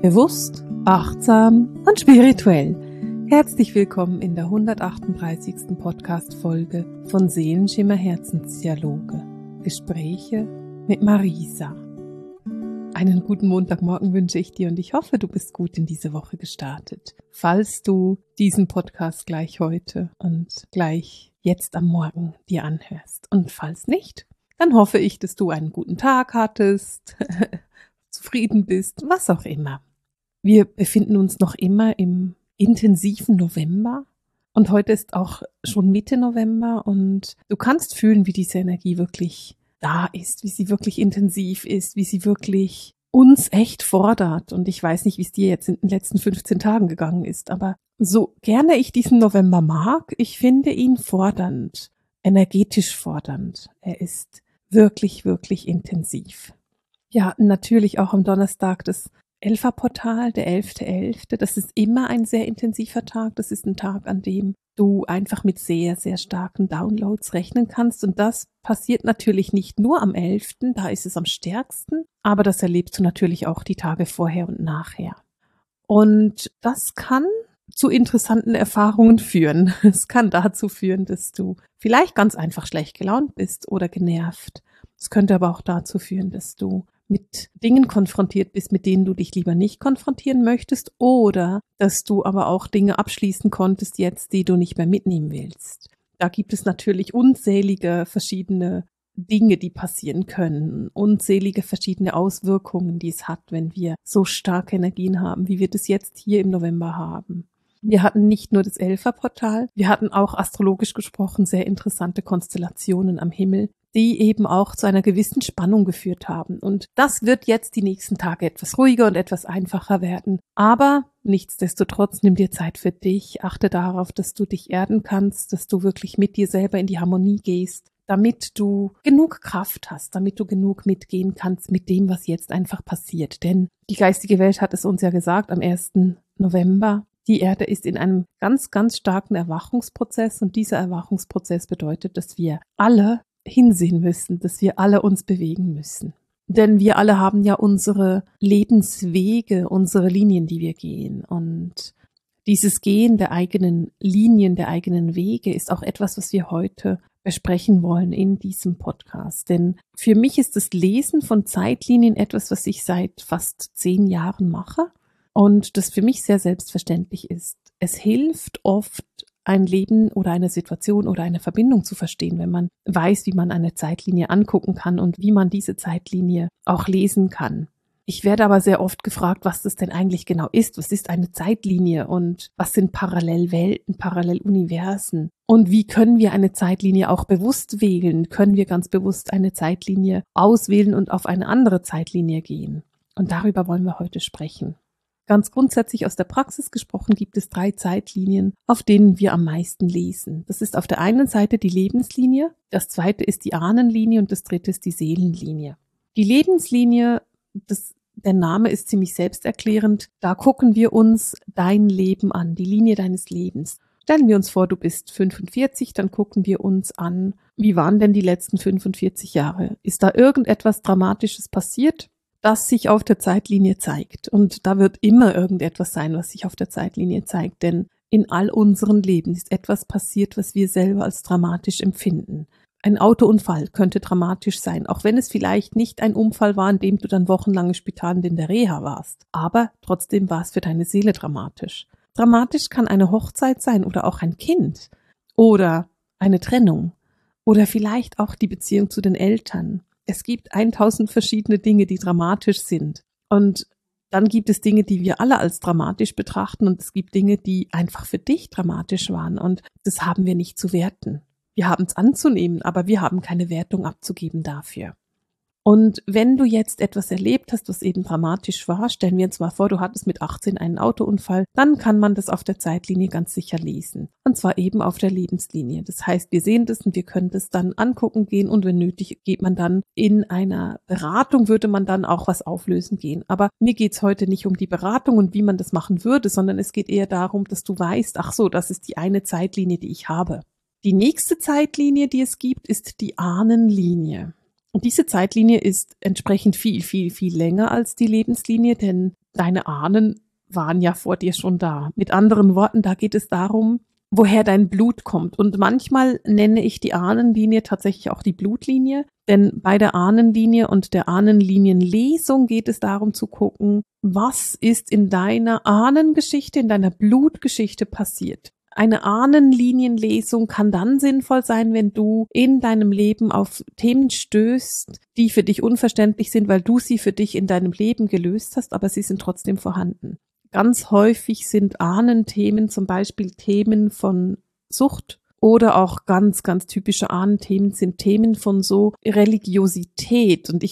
Bewusst, achtsam und spirituell. Herzlich willkommen in der 138. Podcast-Folge von Seelenschimmer Herzensdialoge. Gespräche mit Marisa. Einen guten Montagmorgen wünsche ich dir und ich hoffe, du bist gut in diese Woche gestartet. Falls du diesen Podcast gleich heute und gleich jetzt am Morgen dir anhörst. Und falls nicht, dann hoffe ich, dass du einen guten Tag hattest, zufrieden bist, was auch immer. Wir befinden uns noch immer im intensiven November und heute ist auch schon Mitte November und du kannst fühlen, wie diese Energie wirklich da ist, wie sie wirklich intensiv ist, wie sie wirklich uns echt fordert. Und ich weiß nicht, wie es dir jetzt in den letzten 15 Tagen gegangen ist, aber so gerne ich diesen November mag, ich finde ihn fordernd, energetisch fordernd. Er ist wirklich, wirklich intensiv. Wir hatten natürlich auch am Donnerstag das Elferportal, der 11.11. Das ist immer ein sehr intensiver Tag. Das ist ein Tag, an dem du einfach mit sehr, sehr starken Downloads rechnen kannst. Und das passiert natürlich nicht nur am 11., da ist es am stärksten, aber das erlebst du natürlich auch die Tage vorher und nachher. Und das kann zu interessanten Erfahrungen führen. Es kann dazu führen, dass du vielleicht ganz einfach schlecht gelaunt bist oder genervt. Es könnte aber auch dazu führen, dass du mit Dingen konfrontiert bist, mit denen du dich lieber nicht konfrontieren möchtest, oder dass du aber auch Dinge abschließen konntest jetzt, die du nicht mehr mitnehmen willst. Da gibt es natürlich unzählige verschiedene Dinge, die passieren können, unzählige verschiedene Auswirkungen, die es hat, wenn wir so starke Energien haben, wie wir das jetzt hier im November haben. Wir hatten nicht nur das Elferportal, wir hatten auch astrologisch gesprochen sehr interessante Konstellationen am Himmel, die eben auch zu einer gewissen Spannung geführt haben. Und das wird jetzt die nächsten Tage etwas ruhiger und etwas einfacher werden. Aber nichtsdestotrotz, nimm dir Zeit für dich, achte darauf, dass du dich erden kannst, dass du wirklich mit dir selber in die Harmonie gehst, damit du genug Kraft hast, damit du genug mitgehen kannst mit dem, was jetzt einfach passiert. Denn die geistige Welt hat es uns ja gesagt am 1. November, die Erde ist in einem ganz, ganz starken Erwachungsprozess und dieser Erwachungsprozess bedeutet, dass wir alle hinsehen müssen, dass wir alle uns bewegen müssen. Denn wir alle haben ja unsere Lebenswege, unsere Linien, die wir gehen. Und dieses Gehen der eigenen Linien, der eigenen Wege ist auch etwas, was wir heute besprechen wollen in diesem Podcast. Denn für mich ist das Lesen von Zeitlinien etwas, was ich seit fast 10 Jahren mache und das für mich sehr selbstverständlich ist. Es hilft oft, ein Leben oder eine Situation oder eine Verbindung zu verstehen, wenn man weiß, wie man eine Zeitlinie angucken kann und wie man diese Zeitlinie auch lesen kann. Ich werde aber sehr oft gefragt, was das denn eigentlich genau ist. Was ist eine Zeitlinie und was sind Parallelwelten, Paralleluniversen? Und wie können wir eine Zeitlinie auch bewusst wählen? Können wir ganz bewusst eine Zeitlinie auswählen und auf eine andere Zeitlinie gehen? Und darüber wollen wir heute sprechen. Ganz grundsätzlich aus der Praxis gesprochen gibt es 3 Zeitlinien, auf denen wir am meisten lesen. Das ist auf der einen Seite die Lebenslinie, das zweite ist die Ahnenlinie und das dritte ist die Seelenlinie. Die Lebenslinie, der Name ist ziemlich selbsterklärend, da gucken wir uns dein Leben an, die Linie deines Lebens. Stellen wir uns vor, du bist 45, dann gucken wir uns an, wie waren denn die letzten 45 Jahre? Ist da irgendetwas Dramatisches passiert, das sich auf der Zeitlinie zeigt? Und da wird immer irgendetwas sein, was sich auf der Zeitlinie zeigt, denn in all unseren Leben ist etwas passiert, was wir selber als dramatisch empfinden. Ein Autounfall könnte dramatisch sein, auch wenn es vielleicht nicht ein Unfall war, in dem du dann wochenlang im Spital und in der Reha warst. Aber trotzdem war es für deine Seele dramatisch. Dramatisch kann eine Hochzeit sein oder auch ein Kind oder eine Trennung oder vielleicht auch die Beziehung zu den Eltern. Es gibt 1000 verschiedene Dinge, die dramatisch sind. Und dann gibt es Dinge, die wir alle als dramatisch betrachten und es gibt Dinge, die einfach für dich dramatisch waren und das haben wir nicht zu werten. Wir haben es anzunehmen, aber wir haben keine Wertung abzugeben dafür. Und wenn du jetzt etwas erlebt hast, was eben dramatisch war, stellen wir uns mal vor, du hattest mit 18 einen Autounfall, dann kann man das auf der Zeitlinie ganz sicher lesen. Und zwar eben auf der Lebenslinie. Das heißt, wir sehen das und wir können das dann angucken gehen und wenn nötig geht man dann in einer Beratung, würde man dann auch was auflösen gehen. Aber mir geht's heute nicht um die Beratung und wie man das machen würde, sondern es geht eher darum, dass du weißt, ach so, das ist die eine Zeitlinie, die ich habe. Die nächste Zeitlinie, die es gibt, ist die Ahnenlinie. Und diese Zeitlinie ist entsprechend viel, viel, viel länger als die Lebenslinie, denn deine Ahnen waren ja vor dir schon da. Mit anderen Worten, da geht es darum, woher dein Blut kommt. Und manchmal nenne ich die Ahnenlinie tatsächlich auch die Blutlinie, denn bei der Ahnenlinie und der Ahnenlinienlesung geht es darum zu gucken, was ist in deiner Ahnengeschichte, in deiner Blutgeschichte passiert. Eine Ahnenlinienlesung kann dann sinnvoll sein, wenn du in deinem Leben auf Themen stößt, die für dich unverständlich sind, weil du sie für dich in deinem Leben gelöst hast, aber sie sind trotzdem vorhanden. Ganz häufig sind Ahnenthemen zum Beispiel Themen von Sucht oder auch ganz, ganz typische Ahnenthemen sind Themen von so Religiosität. Und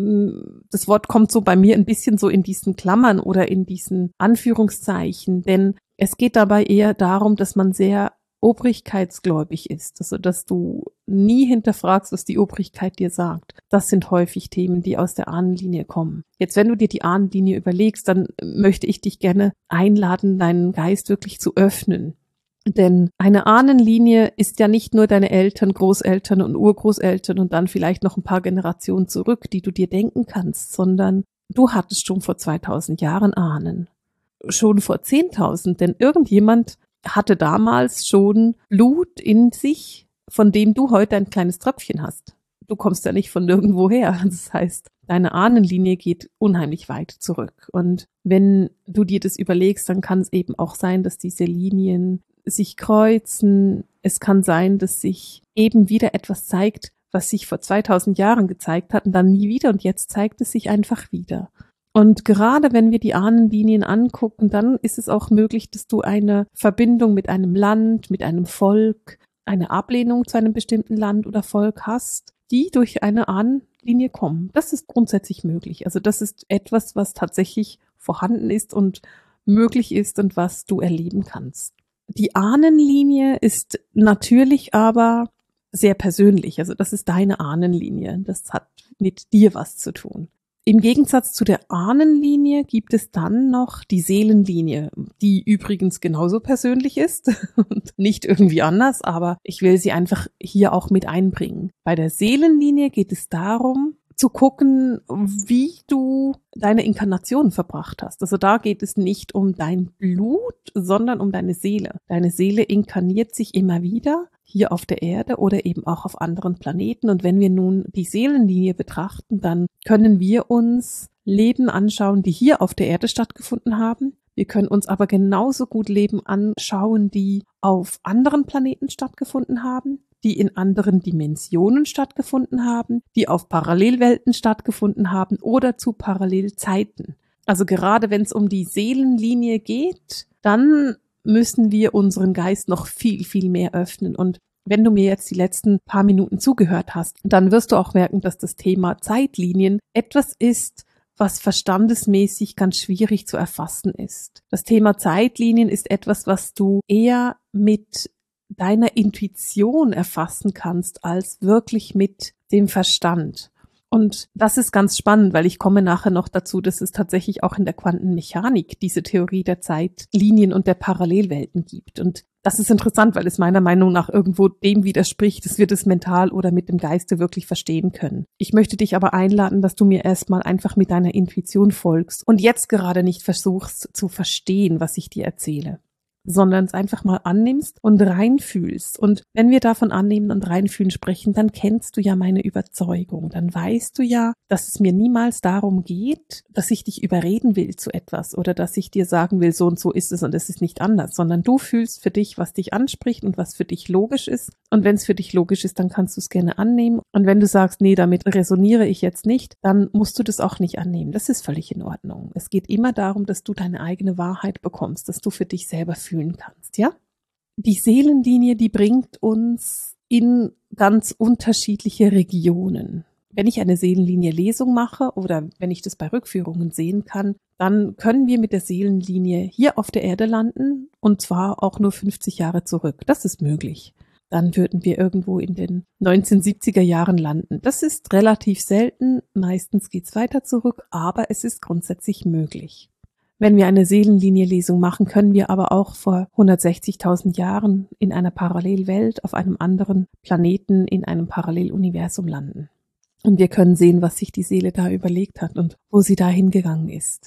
das Wort kommt so bei mir ein bisschen so in diesen Klammern oder in diesen Anführungszeichen, denn es geht dabei eher darum, dass man sehr obrigkeitsgläubig ist, also dass du nie hinterfragst, was die Obrigkeit dir sagt. Das sind häufig Themen, die aus der Ahnenlinie kommen. Jetzt, wenn du dir die Ahnenlinie überlegst, dann möchte ich dich gerne einladen, deinen Geist wirklich zu öffnen. Denn eine Ahnenlinie ist ja nicht nur deine Eltern, Großeltern und Urgroßeltern und dann vielleicht noch ein paar Generationen zurück, die du dir denken kannst, sondern du hattest schon vor 2000 Jahren Ahnen. Schon vor 10.000, denn irgendjemand hatte damals schon Blut in sich, von dem du heute ein kleines Tröpfchen hast. Du kommst ja nicht von nirgendwo her. Das heißt, deine Ahnenlinie geht unheimlich weit zurück. Und wenn du dir das überlegst, dann kann es eben auch sein, dass diese Linien sich kreuzen. Es kann sein, dass sich eben wieder etwas zeigt, was sich vor 2000 Jahren gezeigt hat und dann nie wieder. Und jetzt zeigt es sich einfach wieder. Und gerade wenn wir die Ahnenlinien angucken, dann ist es auch möglich, dass du eine Verbindung mit einem Land, mit einem Volk, eine Ablehnung zu einem bestimmten Land oder Volk hast, die durch eine Ahnenlinie kommen. Das ist grundsätzlich möglich. Also das ist etwas, was tatsächlich vorhanden ist und möglich ist und was du erleben kannst. Die Ahnenlinie ist natürlich aber sehr persönlich. Also das ist deine Ahnenlinie. Das hat mit dir was zu tun. Im Gegensatz zu der Ahnenlinie gibt es dann noch die Seelenlinie, die übrigens genauso persönlich ist und nicht irgendwie anders, aber ich will sie einfach hier auch mit einbringen. Bei der Seelenlinie geht es darum, zu gucken, wie du deine Inkarnation verbracht hast. Also da geht es nicht um dein Blut, sondern um deine Seele. Deine Seele inkarniert sich immer wieder hier auf der Erde oder eben auch auf anderen Planeten. Und wenn wir nun die Seelenlinie betrachten, dann können wir uns Leben anschauen, die hier auf der Erde stattgefunden haben. Wir können uns aber genauso gut Leben anschauen, die auf anderen Planeten stattgefunden haben, die in anderen Dimensionen stattgefunden haben, die auf Parallelwelten stattgefunden haben oder zu Parallelzeiten. Also gerade wenn es um die Seelenlinie geht, dann müssen wir unseren Geist noch viel, viel mehr öffnen. Und wenn du mir jetzt die letzten paar Minuten zugehört hast, dann wirst du auch merken, dass das Thema Zeitlinien etwas ist, was verstandesmäßig ganz schwierig zu erfassen ist. Das Thema Zeitlinien ist etwas, was du eher mit deiner Intuition erfassen kannst, als wirklich mit dem Verstand. Und das ist ganz spannend, weil ich komme nachher noch dazu, dass es tatsächlich auch in der Quantenmechanik diese Theorie der Zeitlinien und der Parallelwelten gibt. Und das ist interessant, weil es meiner Meinung nach irgendwo dem widerspricht, dass wir das mental oder mit dem Geiste wirklich verstehen können. Ich möchte dich aber einladen, dass du mir erstmal einfach mit deiner Intuition folgst und jetzt gerade nicht versuchst zu verstehen, was ich dir erzähle, sondern es einfach mal annimmst und reinfühlst. Und wenn wir davon annehmen und reinfühlen sprechen, dann kennst du ja meine Überzeugung. Dann weißt du ja, dass es mir niemals darum geht, dass ich dich überreden will zu etwas oder dass ich dir sagen will, so und so ist es und es ist nicht anders, sondern du fühlst für dich, was dich anspricht und was für dich logisch ist. Und wenn es für dich logisch ist, dann kannst du es gerne annehmen. Und wenn du sagst, nee, damit resoniere ich jetzt nicht, dann musst du das auch nicht annehmen. Das ist völlig in Ordnung. Es geht immer darum, dass du deine eigene Wahrheit bekommst, dass du für dich selber fühlen kannst, ja? Die Seelenlinie, die bringt uns in ganz unterschiedliche Regionen. Wenn ich eine Seelenlinie-Lesung mache oder wenn ich das bei Rückführungen sehen kann, dann können wir mit der Seelenlinie hier auf der Erde landen und zwar auch nur 50 Jahre zurück. Das ist möglich. Dann würden wir irgendwo in den 1970er Jahren landen. Das ist relativ selten. Meistens geht's weiter zurück, aber es ist grundsätzlich möglich. Wenn wir eine Seelenlinie-Lesung machen, können wir aber auch vor 160.000 Jahren in einer Parallelwelt, auf einem anderen Planeten, in einem Paralleluniversum landen. Und wir können sehen, was sich die Seele da überlegt hat und wo sie da hingegangen ist.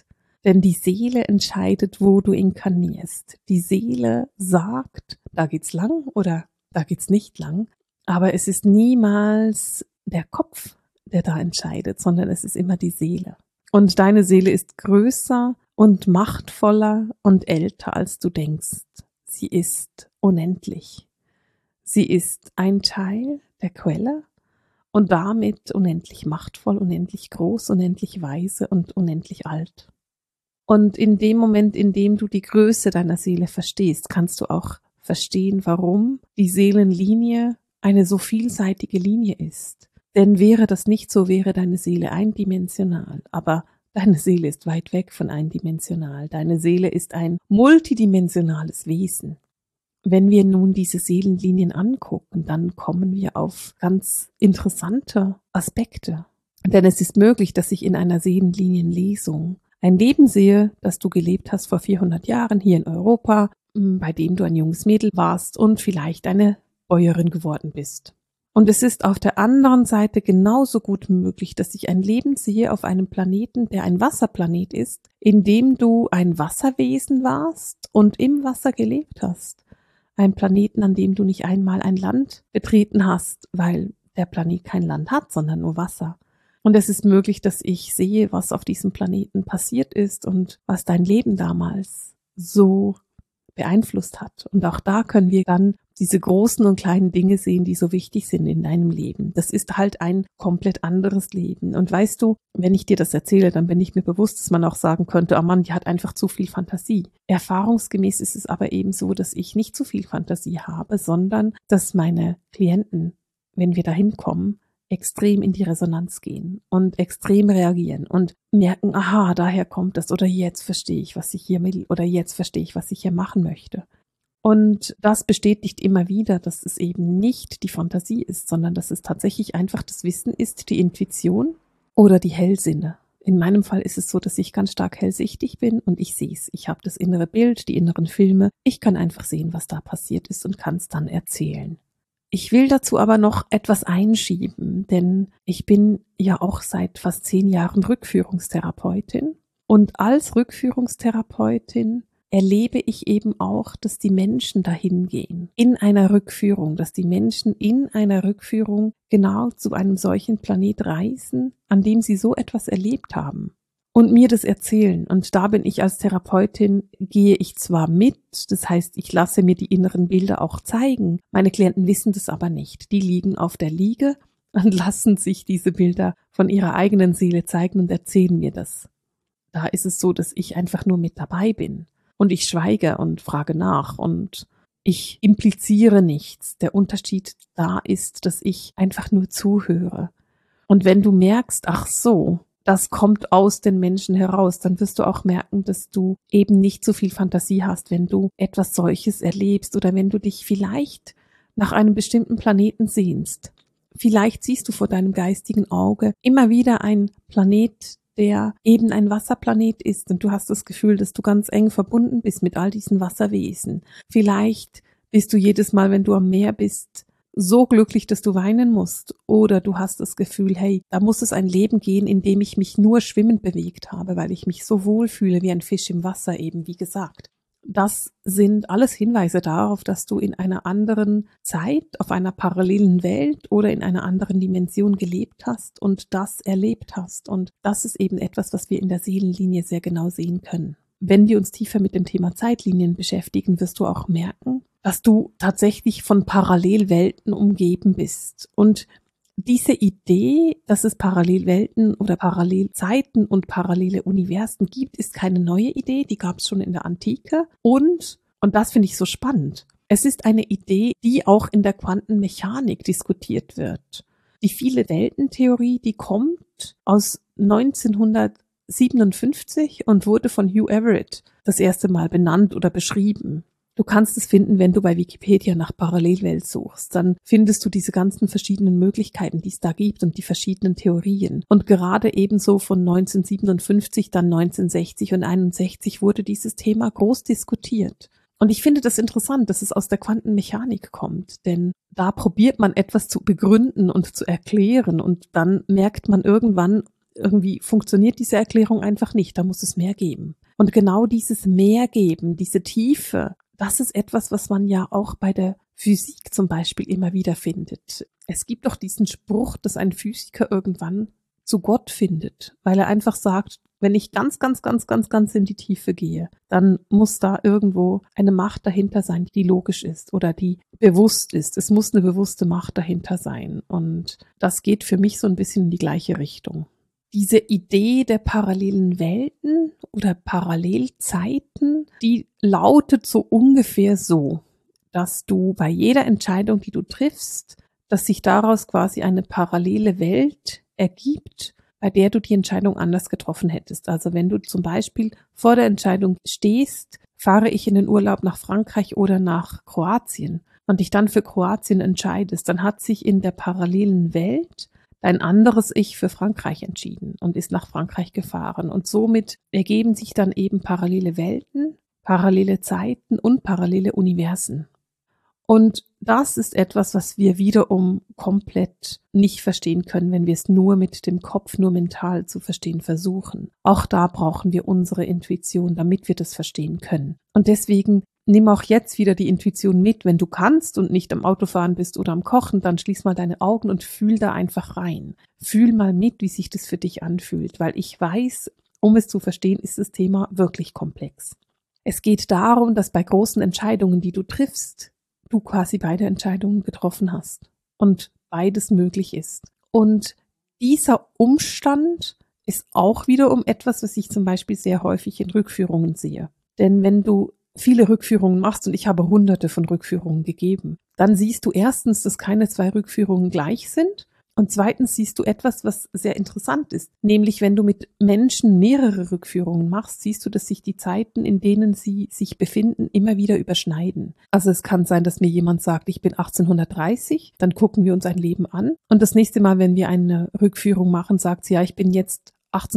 Denn die Seele entscheidet, wo du inkarnierst. Die Seele sagt, da geht's lang oder da geht's nicht lang. Aber es ist niemals der Kopf, der da entscheidet, sondern es ist immer die Seele. Und deine Seele ist größer und machtvoller und älter, als du denkst. Sie ist unendlich. Sie ist ein Teil der Quelle und damit unendlich machtvoll, unendlich groß, unendlich weise und unendlich alt. Und in dem Moment, in dem du die Größe deiner Seele verstehst, kannst du auch verstehen, warum die Seelenlinie eine so vielseitige Linie ist. Denn wäre das nicht so, wäre deine Seele eindimensional. Aber deine Seele ist weit weg von eindimensional. Deine Seele ist ein multidimensionales Wesen. Wenn wir nun diese Seelenlinien angucken, dann kommen wir auf ganz interessante Aspekte. Denn es ist möglich, dass ich in einer Seelenlinienlesung ein Leben sehe, das du gelebt hast vor 400 Jahren hier in Europa, bei dem du ein junges Mädel warst und vielleicht eine Bäuerin geworden bist. Und es ist auf der anderen Seite genauso gut möglich, dass ich ein Leben sehe auf einem Planeten, der ein Wasserplanet ist, in dem du ein Wasserwesen warst und im Wasser gelebt hast. Ein Planeten, an dem du nicht einmal ein Land betreten hast, weil der Planet kein Land hat, sondern nur Wasser. Und es ist möglich, dass ich sehe, was auf diesem Planeten passiert ist und was dein Leben damals so beeinflusst hat. Und auch da können wir dann diese großen und kleinen Dinge sehen, die so wichtig sind in deinem Leben. Das ist halt ein komplett anderes Leben. Und weißt du, wenn ich dir das erzähle, dann bin ich mir bewusst, dass man auch sagen könnte, oh Mann, die hat einfach zu viel Fantasie. Erfahrungsgemäß ist es aber eben so, dass ich nicht zu viel Fantasie habe, sondern dass meine Klienten, wenn wir dahin kommen, extrem in die Resonanz gehen und extrem reagieren und merken, aha, daher kommt das oder jetzt verstehe ich, was ich hier will oder jetzt verstehe ich, was ich hier machen möchte. Und das bestätigt immer wieder, dass es eben nicht die Fantasie ist, sondern dass es tatsächlich einfach das Wissen ist, die Intuition oder die Hellsinne. In meinem Fall ist es so, dass ich ganz stark hellsichtig bin und ich sehe es. Ich habe das innere Bild, die inneren Filme. Ich kann einfach sehen, was da passiert ist und kann es dann erzählen. Ich will dazu aber noch etwas einschieben, denn ich bin ja auch seit fast 10 Jahren Rückführungstherapeutin und als Rückführungstherapeutin erlebe ich eben auch, dass die Menschen dahin gehen, in einer Rückführung, dass die Menschen in einer Rückführung genau zu einem solchen Planet reisen, an dem sie so etwas erlebt haben. Und mir das erzählen. Und da bin ich als Therapeutin, gehe ich zwar mit, das heißt, ich lasse mir die inneren Bilder auch zeigen. Meine Klienten wissen das aber nicht. Die liegen auf der Liege und lassen sich diese Bilder von ihrer eigenen Seele zeigen und erzählen mir das. Da ist es so, dass ich einfach nur mit dabei bin. Und ich schweige und frage nach und ich impliziere nichts. Der Unterschied da ist, dass ich einfach nur zuhöre. Und wenn du merkst, ach so, das kommt aus den Menschen heraus, dann wirst du auch merken, dass du eben nicht so viel Fantasie hast, wenn du etwas solches erlebst oder wenn du dich vielleicht nach einem bestimmten Planeten sehnst. Vielleicht siehst du vor deinem geistigen Auge immer wieder einen Planet, der eben ein Wasserplanet ist und du hast das Gefühl, dass du ganz eng verbunden bist mit all diesen Wasserwesen. Vielleicht bist du jedes Mal, wenn du am Meer bist, so glücklich, dass du weinen musst. Oder du hast das Gefühl, hey, da muss es ein Leben gehen, in dem ich mich nur schwimmend bewegt habe, weil ich mich so wohl fühle wie ein Fisch im Wasser, eben wie gesagt. Das sind alles Hinweise darauf, dass du in einer anderen Zeit, auf einer parallelen Welt oder in einer anderen Dimension gelebt hast und das erlebt hast. Und das ist eben etwas, was wir in der Seelenlinie sehr genau sehen können. Wenn wir uns tiefer mit dem Thema Zeitlinien beschäftigen, wirst du auch merken, dass du tatsächlich von Parallelwelten umgeben bist. Und diese Idee, dass es Parallelwelten oder Parallelzeiten und parallele Universen gibt, ist keine neue Idee, die gab es schon in der Antike. Und das finde ich so spannend, es ist eine Idee, die auch in der Quantenmechanik diskutiert wird. Die Viele-Welten-Theorie, die kommt aus 1957 und wurde von Hugh Everett das erste Mal benannt oder beschrieben. Du kannst es finden, wenn du bei Wikipedia nach Parallelwelt suchst. Dann findest du diese ganzen verschiedenen Möglichkeiten, die es da gibt und die verschiedenen Theorien. Und gerade ebenso von 1957, dann 1960 und 61 wurde dieses Thema groß diskutiert. Und ich finde das interessant, dass es aus der Quantenmechanik kommt, denn da probiert man etwas zu begründen und zu erklären und dann merkt man irgendwann, irgendwie funktioniert diese Erklärung einfach nicht, da muss es mehr geben. Und genau dieses Mehr geben, diese Tiefe, das ist etwas, was man ja auch bei der Physik zum Beispiel immer wieder findet. Es gibt doch diesen Spruch, dass ein Physiker irgendwann zu Gott findet, weil er einfach sagt, wenn ich ganz in die Tiefe gehe, dann muss da irgendwo eine Macht dahinter sein, die logisch ist oder die bewusst ist. Es muss eine bewusste Macht dahinter sein. Und das geht für mich so ein bisschen in die gleiche Richtung. Diese Idee der parallelen Welten oder Parallelzeiten, die lautet so ungefähr so, dass du bei jeder Entscheidung, die du triffst, dass sich daraus quasi eine parallele Welt ergibt, bei der du die Entscheidung anders getroffen hättest. Also wenn du zum Beispiel vor der Entscheidung stehst, fahre ich in den Urlaub nach Frankreich oder nach Kroatien und dich dann für Kroatien entscheidest, dann hat sich in der parallelen Welt dein anderes Ich für Frankreich entschieden und ist nach Frankreich gefahren. Und somit ergeben sich dann eben parallele Welten, parallele Zeiten und parallele Universen. Und das ist etwas, was wir wiederum komplett nicht verstehen können, wenn wir es nur mit dem Kopf, nur mental zu verstehen versuchen. Auch da brauchen wir unsere Intuition, damit wir das verstehen können. Und deswegen nimm auch jetzt wieder die Intuition mit. Wenn du kannst und nicht am Autofahren bist oder am Kochen, dann schließ mal deine Augen und fühl da einfach rein. Fühl mal mit, wie sich das für dich anfühlt, weil ich weiß, um es zu verstehen, ist das Thema wirklich komplex. Es geht darum, dass bei großen Entscheidungen, die du triffst, du quasi beide Entscheidungen getroffen hast und beides möglich ist. Und dieser Umstand ist auch wiederum etwas, was ich zum Beispiel sehr häufig in Rückführungen sehe. Denn wenn du viele Rückführungen machst, und ich habe hunderte von Rückführungen gegeben, dann siehst du erstens, dass keine zwei Rückführungen gleich sind. Und zweitens siehst du etwas, was sehr interessant ist. Nämlich, wenn du mit Menschen mehrere Rückführungen machst, siehst du, dass sich die Zeiten, in denen sie sich befinden, immer wieder überschneiden. Also es kann sein, dass mir jemand sagt, ich bin 1830, dann gucken wir uns ein Leben an. Und das nächste Mal, wenn wir eine Rückführung machen, sagt sie, ja, ich bin jetzt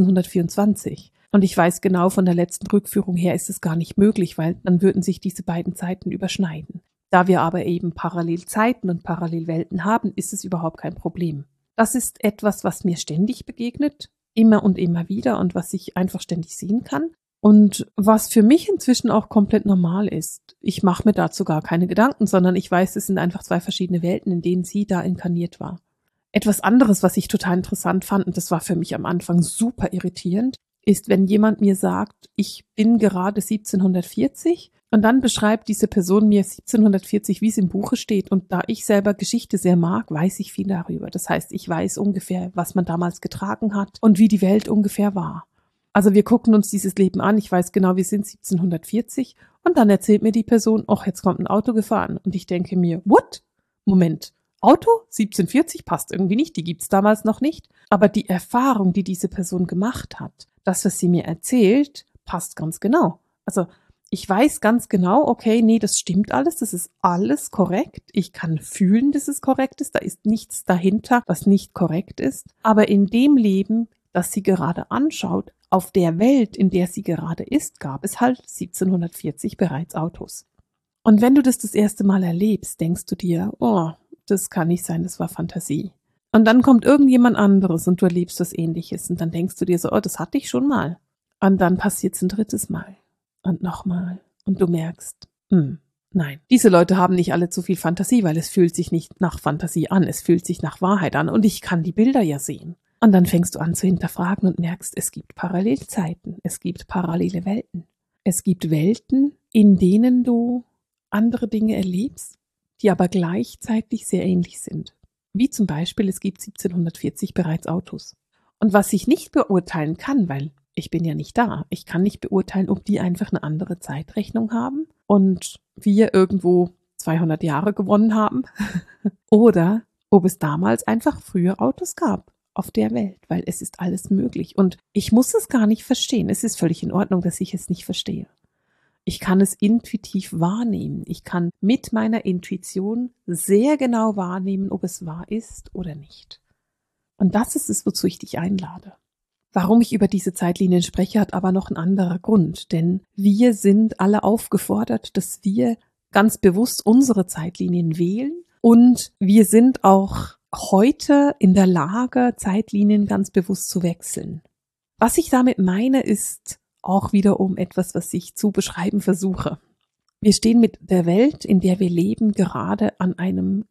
1824. Und ich weiß genau, von der letzten Rückführung her ist es gar nicht möglich, weil dann würden sich diese beiden Zeiten überschneiden. Da wir aber eben Parallelzeiten und Parallelwelten haben, ist es überhaupt kein Problem. Das ist etwas, was mir ständig begegnet, immer und immer wieder und was ich einfach ständig sehen kann und was für mich inzwischen auch komplett normal ist. Ich mache mir dazu gar keine Gedanken, sondern ich weiß, es sind einfach zwei verschiedene Welten, in denen sie da inkarniert war. Etwas anderes, was ich total interessant fand, und das war für mich am Anfang super irritierend, ist, wenn jemand mir sagt, ich bin gerade 1740 und dann beschreibt diese Person mir 1740, wie es im Buche steht. Und da ich selber Geschichte sehr mag, weiß ich viel darüber. Das heißt, ich weiß ungefähr, was man damals getragen hat und wie die Welt ungefähr war. Also wir gucken uns dieses Leben an. Ich weiß genau, wir sind 1740 und dann erzählt mir die Person, ach, jetzt kommt ein Auto gefahren. Und ich denke mir, what? Moment, Auto? 1740 passt irgendwie nicht, die gibt's damals noch nicht. Aber die Erfahrung, die diese Person gemacht hat, das, was sie mir erzählt, passt ganz genau. Also ich weiß ganz genau, okay, nee, das stimmt alles, das ist alles korrekt. Ich kann fühlen, dass es korrekt ist. Da ist nichts dahinter, was nicht korrekt ist. Aber in dem Leben, das sie gerade anschaut, auf der Welt, in der sie gerade ist, gab es halt 1740 bereits Autos. Und wenn du das erste Mal erlebst, denkst du dir, oh, das kann nicht sein, das war Fantasie. Und dann kommt irgendjemand anderes und du erlebst was Ähnliches und dann denkst du dir so, oh, das hatte ich schon mal. Und dann passiert es ein drittes Mal. Und nochmal. Und du merkst, nein, diese Leute haben nicht alle zu viel Fantasie, weil es fühlt sich nicht nach Fantasie an, es fühlt sich nach Wahrheit an und ich kann die Bilder ja sehen. Und dann fängst du an zu hinterfragen und merkst, es gibt Parallelzeiten, es gibt parallele Welten. Es gibt Welten, in denen du andere Dinge erlebst, die aber gleichzeitig sehr ähnlich sind. Wie zum Beispiel, es gibt 1740 bereits Autos. Und was ich nicht beurteilen kann, weil ich bin ja nicht da. Ich kann nicht beurteilen, ob die einfach eine andere Zeitrechnung haben und wir irgendwo 200 Jahre gewonnen haben oder ob es damals einfach früher Autos gab auf der Welt, weil es ist alles möglich. Und ich muss es gar nicht verstehen. Es ist völlig in Ordnung, dass ich es nicht verstehe. Ich kann es intuitiv wahrnehmen. Ich kann mit meiner Intuition sehr genau wahrnehmen, ob es wahr ist oder nicht. Und das ist es, wozu ich dich einlade. Warum ich über diese Zeitlinien spreche, hat aber noch einen anderen Grund, denn wir sind alle aufgefordert, dass wir ganz bewusst unsere Zeitlinien wählen und wir sind auch heute in der Lage, Zeitlinien ganz bewusst zu wechseln. Was ich damit meine, ist auch wiederum etwas, was ich zu beschreiben versuche. Wir stehen mit der Welt, in der wir leben, gerade an einem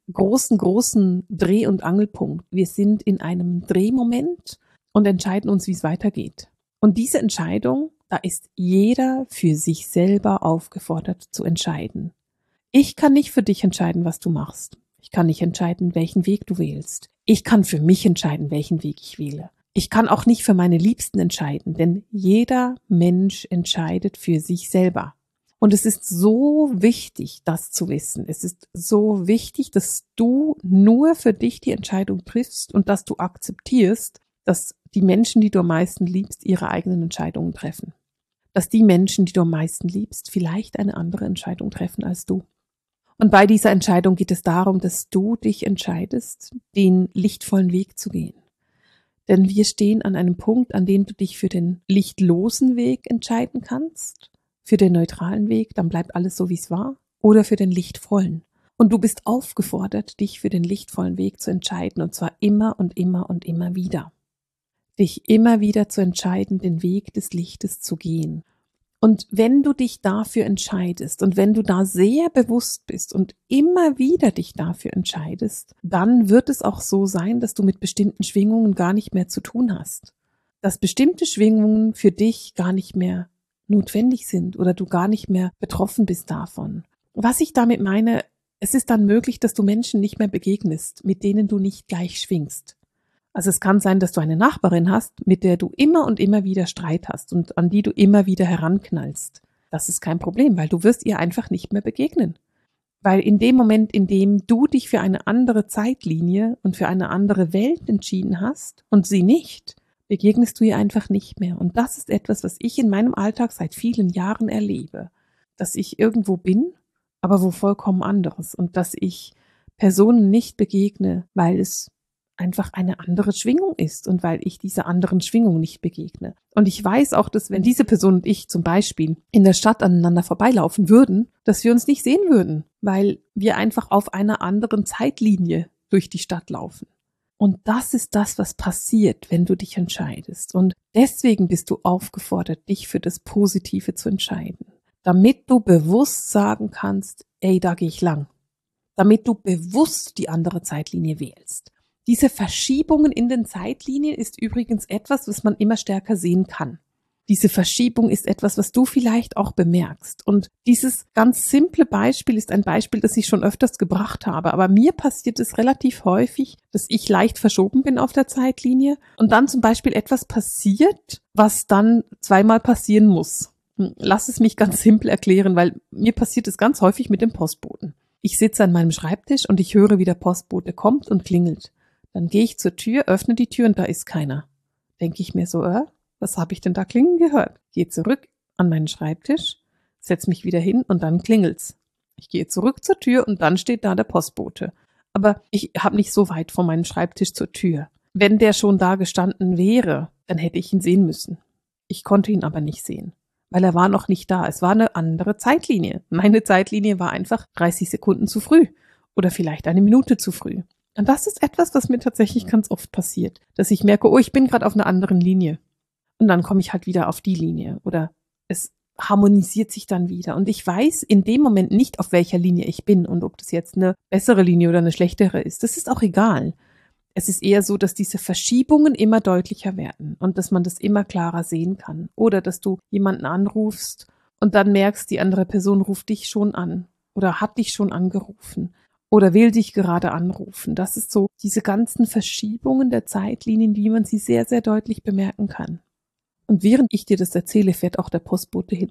großen Dreh- und Angelpunkt. Wir sind in einem Drehmoment und entscheiden uns, wie es weitergeht. Und diese Entscheidung, da ist jeder für sich selber aufgefordert zu entscheiden. Ich kann nicht für dich entscheiden, was du machst. Ich kann nicht entscheiden, welchen Weg du wählst. Ich kann für mich entscheiden, welchen Weg ich wähle. Ich kann auch nicht für meine Liebsten entscheiden, denn jeder Mensch entscheidet für sich selber. Und es ist so wichtig, das zu wissen. Es ist so wichtig, dass du nur für dich die Entscheidung triffst und dass du akzeptierst, dass die Menschen, die du am meisten liebst, ihre eigenen Entscheidungen treffen. Dass die Menschen, die du am meisten liebst, vielleicht eine andere Entscheidung treffen als du. Und bei dieser Entscheidung geht es darum, dass du dich entscheidest, den lichtvollen Weg zu gehen. Denn wir stehen an einem Punkt, an dem du dich für den lichtlosen Weg entscheiden kannst, für den neutralen Weg, dann bleibt alles so, wie es war, oder für den lichtvollen. Und du bist aufgefordert, dich für den lichtvollen Weg zu entscheiden, und zwar immer und immer und immer wieder. Dich immer wieder zu entscheiden, den Weg des Lichtes zu gehen. Und wenn du dich dafür entscheidest und wenn du da sehr bewusst bist und immer wieder dich dafür entscheidest, dann wird es auch so sein, dass du mit bestimmten Schwingungen gar nicht mehr zu tun hast. Dass bestimmte Schwingungen für dich gar nicht mehr notwendig sind oder du gar nicht mehr betroffen bist davon. Was ich damit meine, es ist dann möglich, dass du Menschen nicht mehr begegnest, mit denen du nicht gleich schwingst. Also es kann sein, dass du eine Nachbarin hast, mit der du immer und immer wieder Streit hast und an die du immer wieder heranknallst. Das ist kein Problem, weil du wirst ihr einfach nicht mehr begegnen. Weil in dem Moment, in dem du dich für eine andere Zeitlinie und für eine andere Welt entschieden hast und sie nicht, begegnest du ihr einfach nicht mehr. Und das ist etwas, was ich in meinem Alltag seit vielen Jahren erlebe. Dass ich irgendwo bin, aber wo vollkommen anderes. Und dass ich Personen nicht begegne, weil es einfach eine andere Schwingung ist und weil ich dieser anderen Schwingung nicht begegne. Und ich weiß auch, dass wenn diese Person und ich zum Beispiel in der Stadt aneinander vorbeilaufen würden, dass wir uns nicht sehen würden, weil wir einfach auf einer anderen Zeitlinie durch die Stadt laufen. Und das ist das, was passiert, wenn du dich entscheidest. Und deswegen bist du aufgefordert, dich für das Positive zu entscheiden. Damit du bewusst sagen kannst, ey, da gehe ich lang. Damit du bewusst die andere Zeitlinie wählst. Diese Verschiebungen in den Zeitlinien ist übrigens etwas, was man immer stärker sehen kann. Diese Verschiebung ist etwas, was du vielleicht auch bemerkst. Und dieses ganz simple Beispiel ist ein Beispiel, das ich schon öfters gebracht habe. Aber mir passiert es relativ häufig, dass ich leicht verschoben bin auf der Zeitlinie und dann zum Beispiel etwas passiert, was dann zweimal passieren muss. Lass es mich ganz simpel erklären, weil mir passiert es ganz häufig mit dem Postboten. Ich sitze an meinem Schreibtisch und ich höre, wie der Postbote kommt und klingelt. Dann gehe ich zur Tür, öffne die Tür und da ist keiner. Denke ich mir so, was habe ich denn da klingeln gehört? Gehe zurück an meinen Schreibtisch, setze mich wieder hin und dann klingelt's. Ich gehe zurück zur Tür und dann steht da der Postbote. Aber ich habe nicht so weit von meinem Schreibtisch zur Tür. Wenn der schon da gestanden wäre, dann hätte ich ihn sehen müssen. Ich konnte ihn aber nicht sehen, weil er war noch nicht da. Es war eine andere Zeitlinie. Meine Zeitlinie war einfach 30 Sekunden zu früh oder vielleicht eine Minute zu früh. Und das ist etwas, was mir tatsächlich ganz oft passiert, dass ich merke, oh, ich bin gerade auf einer anderen Linie. Und dann komme ich halt wieder auf die Linie oder es harmonisiert sich dann wieder. Und ich weiß in dem Moment nicht, auf welcher Linie ich bin und ob das jetzt eine bessere Linie oder eine schlechtere ist. Das ist auch egal. Es ist eher so, dass diese Verschiebungen immer deutlicher werden und dass man das immer klarer sehen kann. Oder dass du jemanden anrufst und dann merkst, die andere Person ruft dich schon an oder hat dich schon angerufen. Oder will dich gerade anrufen. Das ist so diese ganzen Verschiebungen der Zeitlinien, wie man sie sehr, sehr deutlich bemerken kann. Und während ich dir das erzähle, fährt auch der Postbote hin.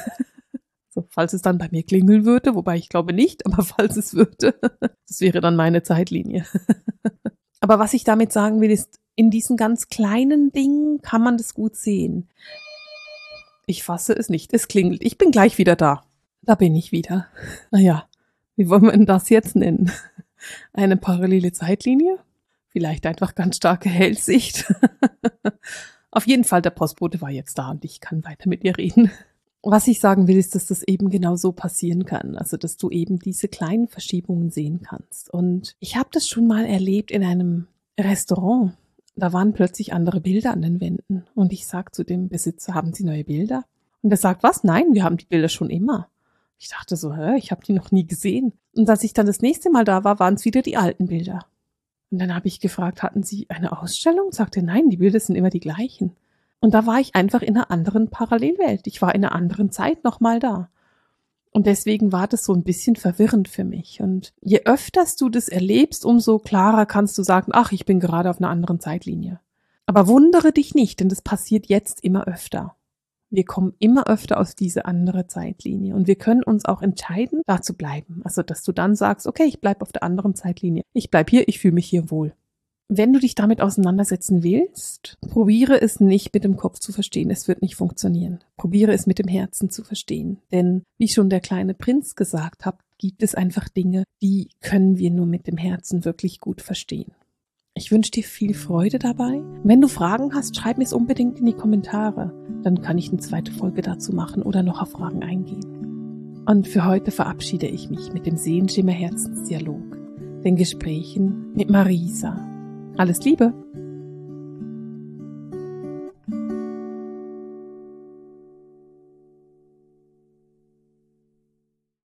So, falls es dann bei mir klingeln würde, wobei ich glaube nicht, aber falls es würde, das wäre dann meine Zeitlinie. Aber was ich damit sagen will, ist, in diesen ganz kleinen Dingen kann man das gut sehen. Ich fasse es nicht, es klingelt. Ich bin gleich wieder da. Da bin ich wieder. Naja. Wie wollen wir denn das jetzt nennen? Eine parallele Zeitlinie? Vielleicht einfach ganz starke Hellsicht? Auf jeden Fall, der Postbote war jetzt da und ich kann weiter mit ihr reden. Was ich sagen will, ist, dass das eben genau so passieren kann. Also, dass du eben diese kleinen Verschiebungen sehen kannst. Und ich habe das schon mal erlebt in einem Restaurant. Da waren plötzlich andere Bilder an den Wänden. Und ich sage zu dem Besitzer, haben Sie neue Bilder? Und er sagt, was? Nein, wir haben die Bilder schon immer. Ich dachte so, ich habe die noch nie gesehen. Und als ich dann das nächste Mal da war, waren es wieder die alten Bilder. Und dann habe ich gefragt, hatten Sie eine Ausstellung? Sagte, nein, die Bilder sind immer die gleichen. Und da war ich einfach in einer anderen Parallelwelt. Ich war in einer anderen Zeit nochmal da. Und deswegen war das so ein bisschen verwirrend für mich. Und je öfters du das erlebst, umso klarer kannst du sagen, ach, ich bin gerade auf einer anderen Zeitlinie. Aber wundere dich nicht, denn das passiert jetzt immer öfter. Wir kommen immer öfter aus dieser andere Zeitlinie. Und wir können uns auch entscheiden, da zu bleiben. Also, dass du dann sagst, okay, ich bleibe auf der anderen Zeitlinie. Ich bleibe hier, ich fühle mich hier wohl. Wenn du dich damit auseinandersetzen willst, probiere es nicht mit dem Kopf zu verstehen. Es wird nicht funktionieren. Probiere es mit dem Herzen zu verstehen. Denn, wie schon der kleine Prinz gesagt hat, gibt es einfach Dinge, die können wir nur mit dem Herzen wirklich gut verstehen. Ich wünsche dir viel Freude dabei. Wenn du Fragen hast, schreib mir es unbedingt in die Kommentare. Dann kann ich eine zweite Folge dazu machen oder noch auf Fragen eingehen. Und für heute verabschiede ich mich mit dem Seelenschimmer Herzensdialog, den Gesprächen mit Marisa. Alles Liebe!